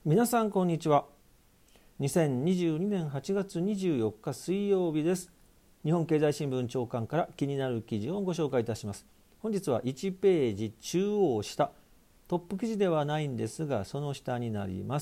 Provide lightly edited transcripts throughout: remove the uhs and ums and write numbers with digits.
皆さんこんにちは。2022年8月24日水曜日です。日本経済新聞朝刊から気になる記事をご紹介いたします。本日は1ページ中央下、トップ記事ではないんですがその下になります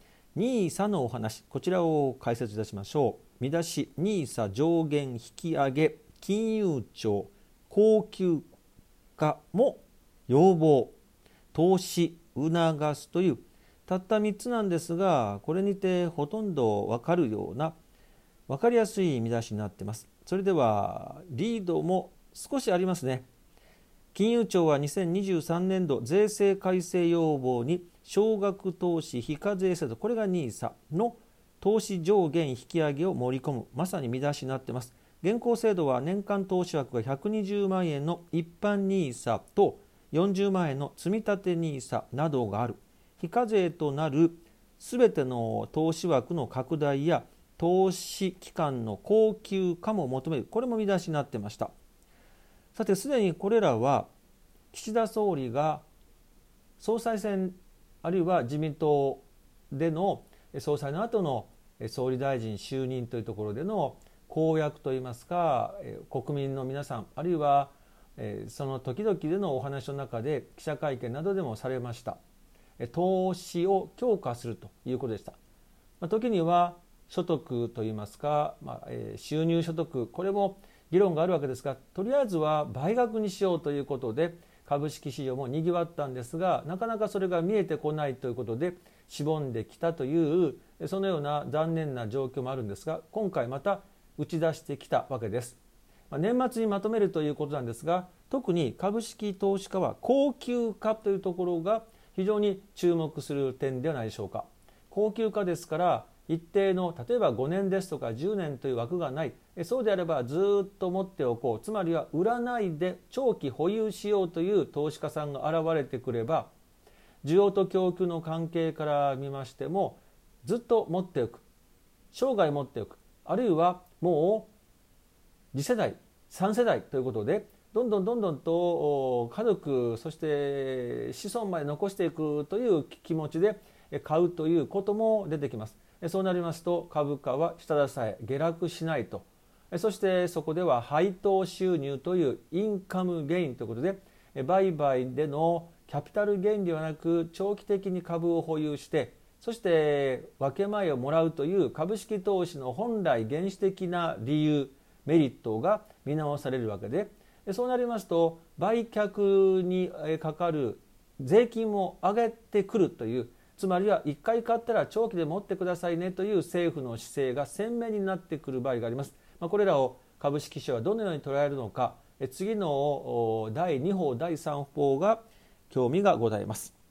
。NISA のお話、こちらを解説いたしましょう。見出し、NISA 上限引き上げ、金融庁恒久化も要望、投資促すというたった3つなんですが、これにてほとんど分かるような分かりやすい見出しになっています。それではリードも少しありますね。金融庁は2023年度税制改正要望に少額投資非課税制度、これが NISA の投資上限引き上げを盛り込む、まさに見出しになっています。現行制度は年間投資枠が120万円の一般 NISA と40万円の積立 NISA などがある。非課税となるすべての投資枠の拡大や投資期間の恒久化も求める、これも見出しになっていました。さて、すでにこれらは岸田総理が総裁選あるいは自民党での総裁の後の総理大臣就任というところでの公約といいますか、国民の皆さんあるいはその時々でのお話の中で記者会見などでもされました。投資を強化するということでした。時には所得といいますか、収入所得、これも議論があるわけですが、とりあえずは倍額にしようということで株式市場もにぎわったんですが、なかなかそれが見えてこないということでしぼんできたという、そのような残念な状況もあるんですが、今回また打ち出してきたわけです。年末にまとめるということなんですが、特に株式投資家は恒久化というところが非常に注目する点ではないでしょうか。恒久化ですから一定の例えば5年ですとか10年という枠がない、そうであればずっと持っておこう、つまりは売らないで長期保有しようという投資家さんが現れてくれば、需要と供給の関係から見ましてもずっと持っておく、生涯持っておく、あるいはもう次世代3世代ということでどんどんと家族そして子孫まで残していくという気持ちで買うということも出てきます。そうなりますと株価は下支え下落しないと、そしてそこでは配当収入というインカムゲインということで、売買でのキャピタルゲインではなく長期的に株を保有して、そして分け前をもらうという株式投資の本来原始的な理由メリットが見直されるわけで、そうなりますと売却にかかる税金も上げてくるという、つまりは1回買ったら長期で持ってくださいねという政府の姿勢が鮮明になってくる場合があります。これらを株式市場はどのように捉えるのか、次の第2報第3報が興味がございます。